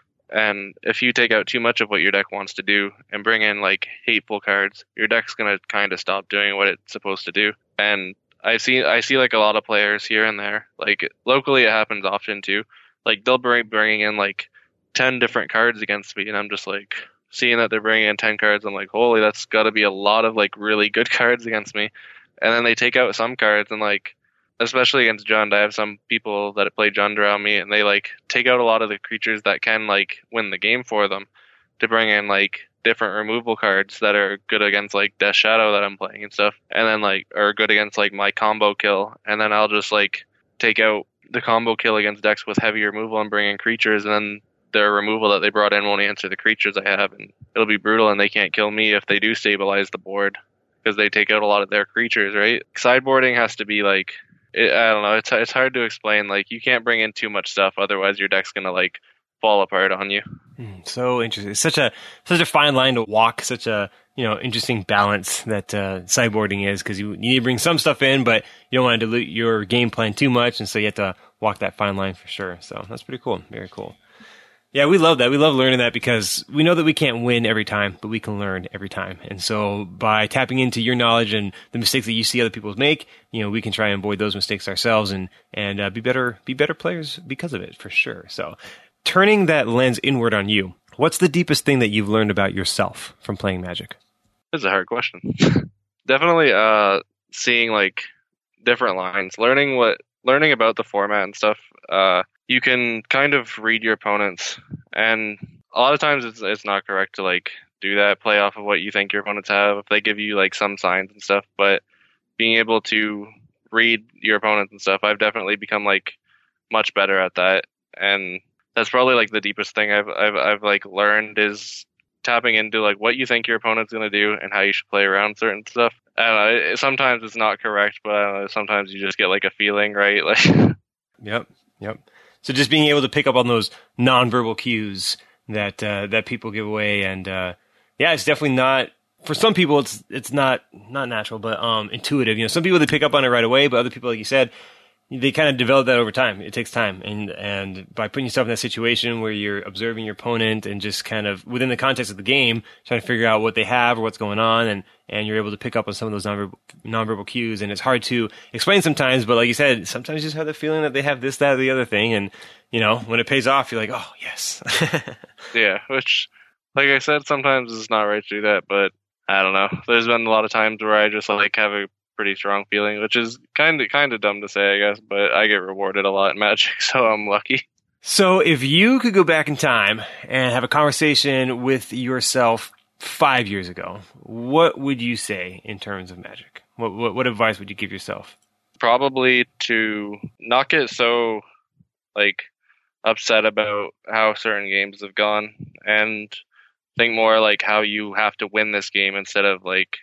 And if you take out too much of what your deck wants to do and bring in like hateful cards, your deck's gonna kind of stop doing what it's supposed to do. And I see, I see like a lot of players here and there. Like locally, it happens often too. Like they'll bring bringing in like ten different cards against me, and I'm just like seeing that they're bringing in ten cards. I'm like, holy, that's got to be a lot of like really good cards against me. And then they take out some cards and like, especially against Jund, I have some people that play Jund around me, and they like take out a lot of the creatures that can like win the game for them to bring in like different removal cards that are good against like Death Shadow that I'm playing and stuff, and then like are good against like my combo kill, and then I'll just like take out the combo kill against decks with heavy removal and bring in creatures, and then their removal that they brought in won't answer the creatures I have, and it'll be brutal, and they can't kill me if they do stabilize the board because they take out a lot of their creatures, right? Sideboarding has to be like, it, I don't know, it's it's hard to explain. Like you can't bring in too much stuff, otherwise your deck's gonna like fall apart on you. Mm, so interesting. It's such a such a fine line to walk. Such a you know interesting balance that uh, sideboarding is, because you, you need to bring some stuff in, but you don't want to dilute your game plan too much, and so you have to walk that fine line for sure. So that's pretty cool. Very cool. Yeah, we love that. We love learning that because we know that we can't win every time, but we can learn every time. And so by tapping into your knowledge and the mistakes that you see other people make, you know, we can try and avoid those mistakes ourselves and and uh, be better be better players because of it, for sure. So turning that lens inward on you, what's the deepest thing that you've learned about yourself from playing Magic? That's a hard question. Definitely uh, seeing like different lines, learning what learning about the format and stuff. Uh, you can kind of read your opponents, and a lot of times it's it's not correct to like do that, play off of what you think your opponents have if they give you like some signs and stuff. But being able to read your opponents and stuff, I've definitely become like much better at that, and that's probably like the deepest thing I've I've I've like learned is tapping into like what you think your opponent's gonna do and how you should play around certain stuff. I don't know, it, sometimes it's not correct, but I don't know, sometimes you just get like a feeling, right? Like, yep, yep. So just being able to pick up on those nonverbal cues that uh, that people give away, and uh, yeah, it's definitely not for some people. It's it's not not natural, but um, intuitive. You know, some people they pick up on it right away, but other people, like you said, they kind of develop that over time. It takes time, and and by putting yourself in that situation where you're observing your opponent and just kind of within the context of the game, trying to figure out what they have or what's going on, and and you're able to pick up on some of those nonverbal, nonverbal cues. And it's hard to explain sometimes, but like you said, sometimes you just have the feeling that they have this, that, or the other thing, and you know when it pays off, you're like, oh yes. Yeah, which, like I said, sometimes it's not right to do that, but I don't know. There's been a lot of times where I just like have a pretty strong feeling, which is kind of kind of dumb to say, I guess, but I get rewarded a lot in Magic, so I'm lucky. So if you could go back in time and have a conversation with yourself five years ago, what would you say in terms of Magic? What what, what advice would you give yourself? Probably to not get so like upset about how certain games have gone, and think more like how you have to win this game instead of like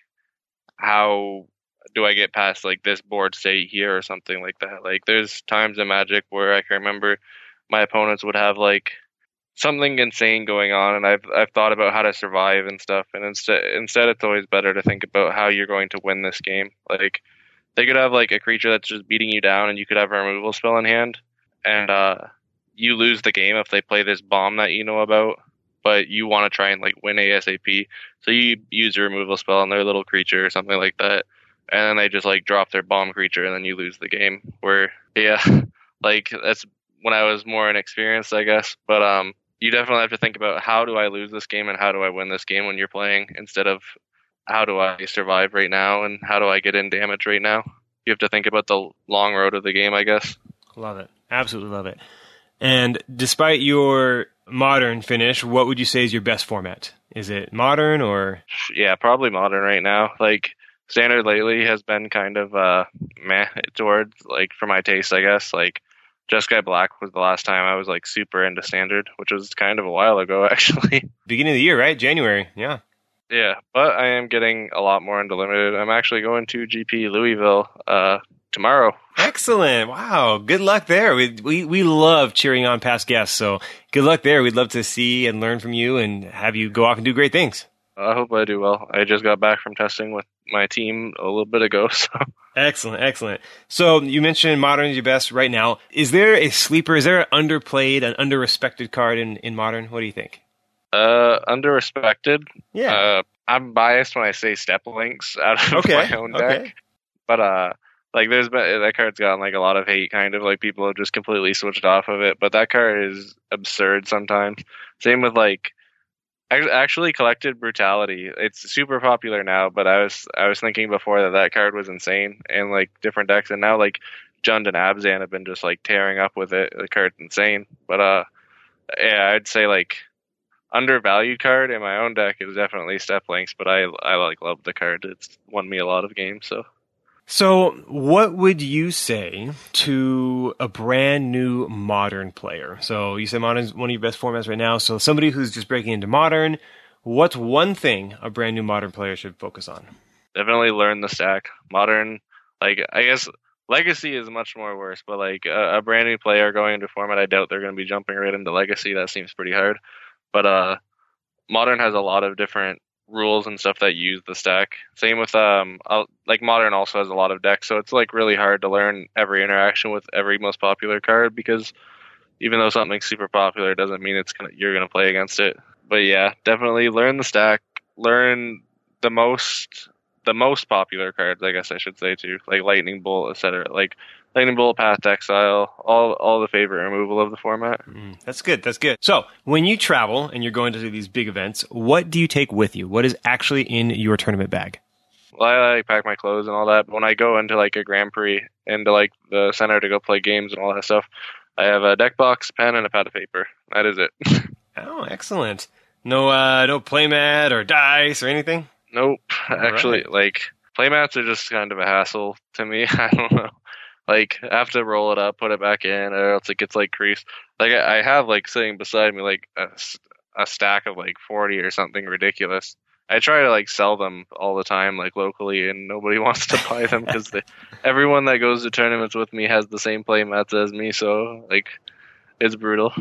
how do I get past like this board state here or something like that. Like there's times in Magic where I can remember my opponents would have like something insane going on, and I've I've thought about how to survive and stuff. And instead instead it's always better to think about how you're going to win this game. Like they could have like a creature that's just beating you down, and you could have a removal spell in hand, and uh, you lose the game if they play this bomb that you know about, but you want to try and like win ASAP. So you use a removal spell on their little creature or something like that, and then they just like drop their bomb creature, and then you lose the game. Where yeah, like that's when I was more inexperienced, I guess. But um, you definitely have to think about how do I lose this game and how do I win this game when you're playing, instead of how do I survive right now and how do I get in damage right now. You have to think about the long road of the game, I guess. Love it. Absolutely love it. And despite your modern finish, what would you say is your best format? Is it modern or? Yeah, probably modern right now. Like, standard lately has been kind of uh, meh towards, like, for my taste, I guess. Like, Jeskai Black was the last time I was, like, super into standard, which was kind of a while ago, actually. Beginning of the year, right? January, yeah. Yeah, but I am getting a lot more into limited. I'm actually going to G P Louisville uh, tomorrow. Excellent. Wow. Good luck there. We, we we love cheering on past guests, so good luck there. We'd love to see and learn from you and have you go off and do great things. I hope I do well. I just got back from testing with my team a little bit ago. So Excellent, excellent. So you mentioned Modern is your best right now. Is there a sleeper, is there an underplayed, an underrespected card in, in Modern? What do you think? Uh, underrespected. Yeah. Uh, I'm biased when I say Step Links out of Okay, my own deck. okay. But uh, like there's been that card's gotten like a lot of hate, kind of like people have just completely switched off of it. But that card is absurd sometimes. Same with like ac- actually Collected Brutality. It's super popular now, but I was I was thinking before that that card was insane in like different decks, and now like Jund and Abzan have been just like tearing up with it. The card's insane. But uh, yeah, I'd say like undervalued card in my own deck is definitely Step Links, but I I like love the card. It's won me a lot of games. So So what would you say to a brand new Modern player? So you said Modern is one of your best formats right now. So somebody who's just breaking into Modern, what's one thing a brand new Modern player should focus on? definitely learn the stack. Modern, like I guess Legacy is much more worse, but like a, a brand new player going into format, I doubt they're going to be jumping right into Legacy. That seems pretty hard. But uh, Modern has a lot of different rules and stuff that use the stack. Same with um, I'll, like Modern also has a lot of decks, so it's like really hard to learn every interaction with every most popular card, because even though something's super popular, it doesn't mean it's gonna you're gonna play against it. But yeah, definitely learn the stack, learn the most the most popular cards, I guess I should say too, like Lightning Bolt, et cetera. Like Lightning Bolt, Path to Exile, all all the favorite removal of the format. Mm, that's good. That's good. So when you travel and you're going to these big events, what do you take with you? What is actually in your tournament bag? Well, I like pack my clothes and all that, but when I go into like a Grand Prix, into like the center to go play games and all that stuff, I have a deck box, pen, and a pad of paper. That is it. Oh, excellent. No, uh, no playmat or dice or anything? Nope. All Actually, right. like playmats are just kind of a hassle to me. I don't know. Like I have to roll it up, put it back in, or else it gets like creased. Like I I have like sitting beside me like a, s- a stack of like forty or something ridiculous. I try to like sell them all the time, like locally, and nobody wants to buy them because everyone that goes to tournaments with me has the same playmats as me. So like, it's brutal.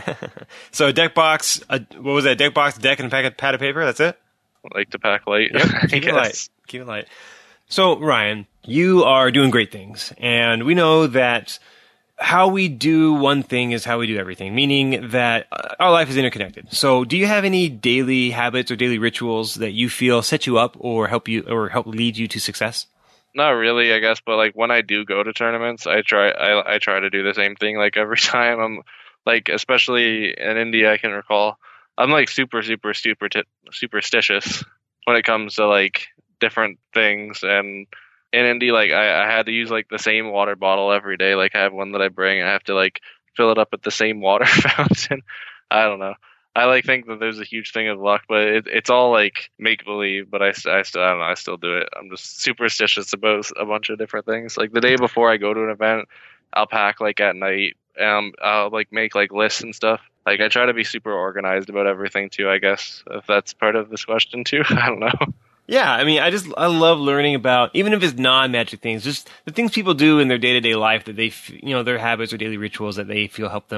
So a deck box, a, what was that? Deck box, deck, and a pack of pad of paper? That's it? I like to pack light. Yep. I Keep it guess. light. Keep it light. So, Ryan, you are doing great things. And we know that how we do one thing is how we do everything, meaning that uh, our life is interconnected. So do you have any daily habits or daily rituals that you feel set you up or help you or help lead you to success? Not really, I guess, but like when I do go to tournaments, I try I, I try to do the same thing like every time. I'm like, especially in India, I can recall I'm like super super super superstitious when it comes to like different things. And in Indy, like I, I had to use like the same water bottle every day. Like I have one that I bring, I have to like fill it up at the same water fountain. I don't know. I like think that there's a huge thing of luck, but it, it's all like make believe. But I, I still I don't know. I still do it. I'm just superstitious about a bunch of different things. Like the day before I go to an event, I'll pack like at night. Um, I'll like make like lists and stuff. Like I try to be super organized about everything too. I guess if that's part of this question too. I don't know. Yeah, I mean, I just I love learning about, even if it's non-magic things, just the things people do in their day-to-day life that they, f- you know, their habits or daily rituals that they feel help them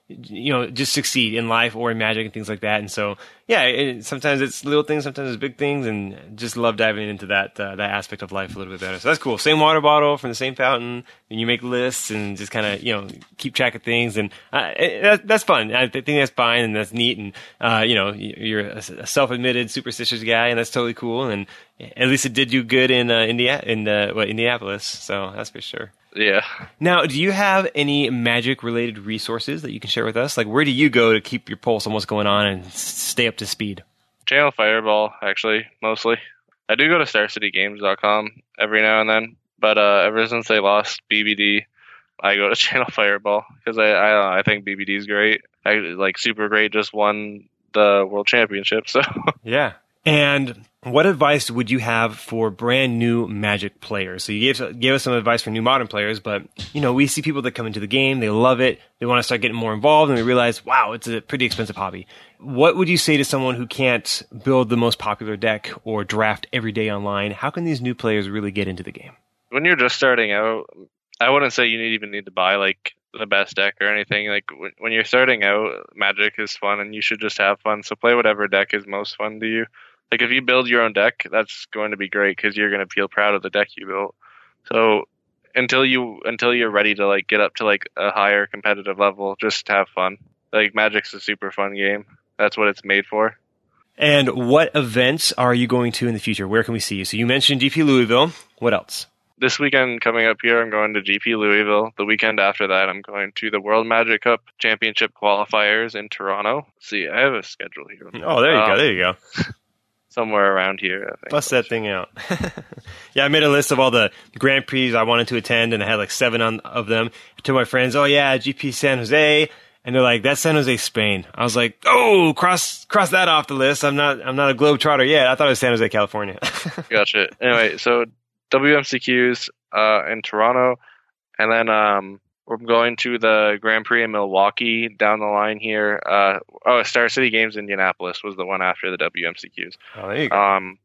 you know, just succeed in life or in Magic and things like that. And so, yeah, it, sometimes it's little things, sometimes it's big things, and just love diving into that uh, that aspect of life a little bit better. So that's cool. Same water bottle from the same fountain, and you make lists and just kind of, you know, keep track of things, and uh, it, that, that's fun. I think that's fine, and that's neat, and uh, you know, you're a, a self-admitted superstitious guy, and that's totally cool. And at least it did you good in uh, India, in uh, what, Indianapolis. So that's for sure. Yeah. Now, do you have any Magic-related resources that you can share with us? Like, where do you go to keep your pulse on what's going on and stay up to speed? Channel Fireball, actually, mostly. I do go to star city games dot com every now and then, but uh, ever since they lost B B D, I go to Channel Fireball because I I, don't know, I think B B D is great. I, like, Super Great just won the World Championship, so... Yeah. And what advice would you have for brand new Magic players? So you gave, gave us some advice for new Modern players, but, you know, we see people that come into the game, they love it, they want to start getting more involved, and they realize, wow, it's a pretty expensive hobby. What would you say to someone who can't build the most popular deck or draft every day online? How can these new players really get into the game? When you're just starting out, I wouldn't say you even need to buy, like, the best deck or anything. Like, when, when you're starting out, Magic is fun, and you should just have fun, so play whatever deck is most fun to you. Like, if you build your own deck, that's going to be great because you're going to feel proud of the deck you built. So until you until you're ready to like get up to like a higher competitive level, just have fun. Like, Magic's a super fun game. That's what it's made for. And what events are you going to in the future? Where can we see you? So you mentioned G P Louisville. What else? This weekend coming up here, I'm going to G P Louisville. The weekend after that, I'm going to the World Magic Cup Championship qualifiers in Toronto. Let's see, I have a schedule here. Oh, there you um, go. There you go. Somewhere around here, I think. Bust that thing out. Yeah, I made a list of all the Grand Prix I wanted to attend, and I had like seven on, of them. I told my friends, oh yeah, G P San Jose. And they're like, that's San Jose, Spain. I was like, oh, cross cross that off the list. I'm not I'm not a globetrotter yet. I thought it was San Jose, California. Gotcha. Anyway, so W M C Qs uh, in Toronto, and then um, we're going to the Grand Prix in Milwaukee down the line here. Uh, oh, Star City Games Indianapolis was the one after the W M C Qs. Oh, there you go. Um,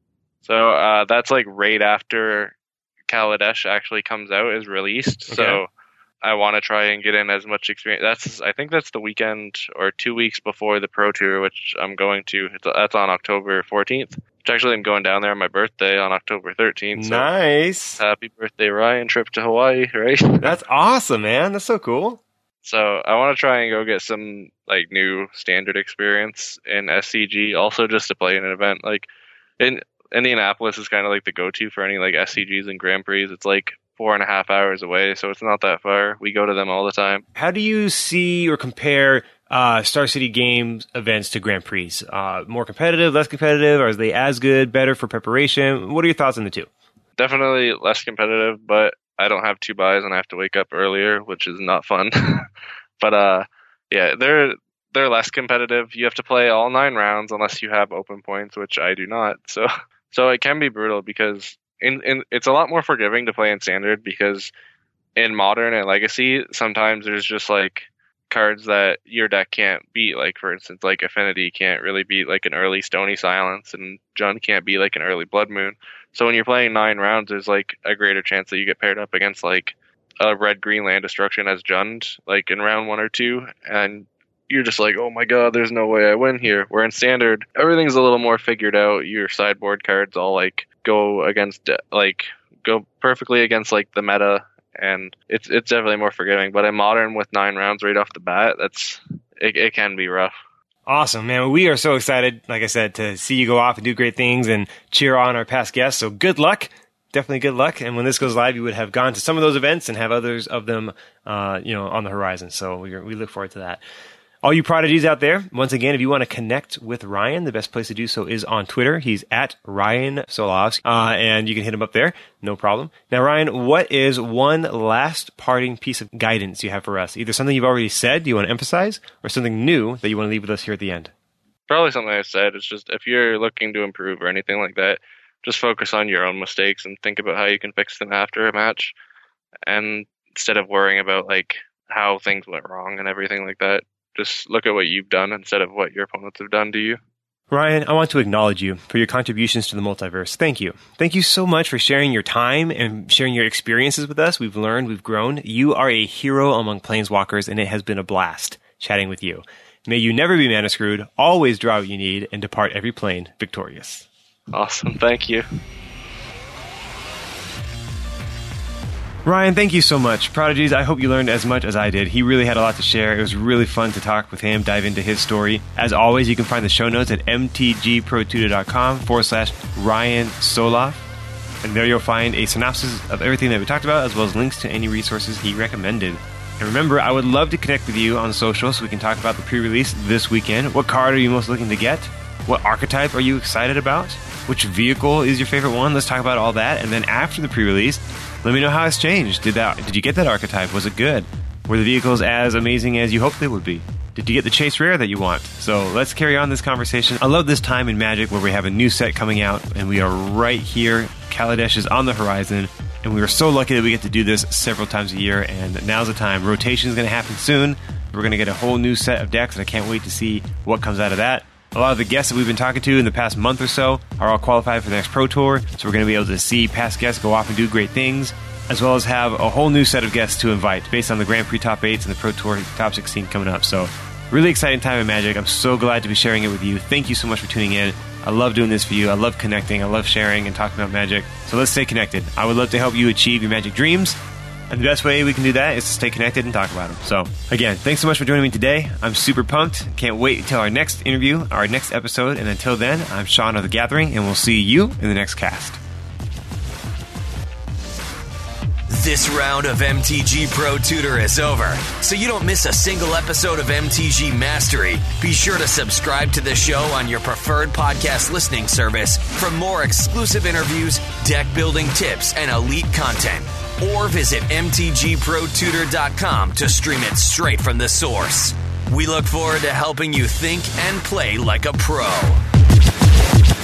so uh, that's like right after Kaladesh actually comes out, is released. Okay. So I want to try and get in as much experience. That's I think that's the weekend or two weeks before the Pro Tour, which I'm going to. It's, that's on October fourteenth. Which actually I'm going down there on my birthday on October thirteenth. So nice. Happy birthday, Ryan. Trip to Hawaii, right? That's awesome, man. That's so cool. So I want to try and go get some like new standard experience in S C G, also just to play in an event. Like, in Indianapolis is kind of like the go-to for any like S C Gs and Grand Prix. It's like four and a half hours away, so it's not that far. We go to them all the time. How do you see or compare uh, Star City Games events to Grand Prix? Uh, more competitive, less competitive? Are they as good, better for preparation? What are your thoughts on the two? Definitely less competitive, but I don't have two buys and I have to wake up earlier, which is not fun. But uh, yeah, they're they're less competitive. You have to play all nine rounds unless you have open points, which I do not. So so it can be brutal because in, in it's a lot more forgiving to play in Standard because in Modern and Legacy, sometimes there's just like cards that your deck can't beat. Like, for instance, like Affinity can't really beat like an early Stony Silence, and Jund can't beat like an early Blood Moon. So when you're playing nine rounds, there's like a greater chance that you get paired up against like a red-green land destruction as Jund, like in round one or two, and you're just like, oh my god, there's no way I win here. Where in Standard, everything's a little more figured out. Your sideboard cards all like go against like go perfectly against like the meta, and it's it's definitely more forgiving. But in Modern, with nine rounds right off the bat, that's it, it can be rough. Awesome, man. We are so excited, like I said, to see you go off and do great things and cheer on our past guests. So good luck. Definitely good luck. And when this goes live, you would have gone to some of those events and have others of them, uh, you know, on the horizon. So we we look forward to that. All you prodigies out there, once again, if you want to connect with Ryan, the best place to do so is on Twitter. He's at Ryan Solovsky, uh, and you can hit him up there. No problem. Now, Ryan, what is one last parting piece of guidance you have for us? Either something you've already said you want to emphasize, or something new that you want to leave with us here at the end? Probably something I said. It's just, if you're looking to improve or anything like that, just focus on your own mistakes and think about how you can fix them after a match. And instead of worrying about like how things went wrong and everything like that, just look at what you've done instead of what your opponents have done to you. Ryan, I want to acknowledge you for your contributions to the multiverse. Thank you. Thank you so much for sharing your time and sharing your experiences with us. We've learned, we've grown. You are a hero among planeswalkers, and it has been a blast. chatting with you. May you never be mana screwed, always draw what you need, and depart every plane victorious. Awesome. Thank you. Ryan, thank you so much. Prodigies, I hope you learned as much as I did. He really had a lot to share. It was really fun to talk with him, dive into his story. As always, you can find the show notes at mtgprotutor.com forward slash Ryan Soloff. And there you'll find a synopsis of everything that we talked about, as well as links to any resources he recommended. And remember, I would love to connect with you on social so we can talk about the pre-release this weekend. What card are you most looking to get? What archetype are you excited about? Which vehicle is your favorite one? Let's talk about all that. And then after the pre-release, let me know how it's changed. Did that? Did you get that archetype? Was it good? Were the vehicles as amazing as you hoped they would be? Did you get the chase rare that you want? So let's carry on this conversation. I love this time in Magic where we have a new set coming out, and we are right here. Kaladesh is on the horizon, and we are so lucky that we get to do this several times a year, and now's the time. Rotation is going to happen soon. We're going to get a whole new set of decks, and I can't wait to see what comes out of that. A lot of the guests that we've been talking to in the past month or so are all qualified for the next Pro Tour, so we're going to be able to see past guests go off and do great things, as well as have a whole new set of guests to invite based on the Grand Prix Top eights and the Pro Tour Top sixteen coming up. So really exciting time in Magic. I'm so glad to be sharing it with you. Thank you so much for tuning in. I love doing this for you. I love connecting. I love sharing and talking about Magic. So let's stay connected. I would love to help you achieve your Magic dreams. And the best way we can do that is to stay connected and talk about them. So, again, thanks so much for joining me today. I'm super pumped. Can't wait until our next interview, our next episode. And until then, I'm Sean of The Gathering, and we'll see you in the next cast. This round of M T G Pro Tutor is over, so you don't miss a single episode of M T G Mastery. Be sure to subscribe to the show on your preferred podcast listening service for more exclusive interviews, deck building tips, and elite content. Or visit m t g pro tutor dot com to stream it straight from the source. We look forward to helping you think and play like a pro.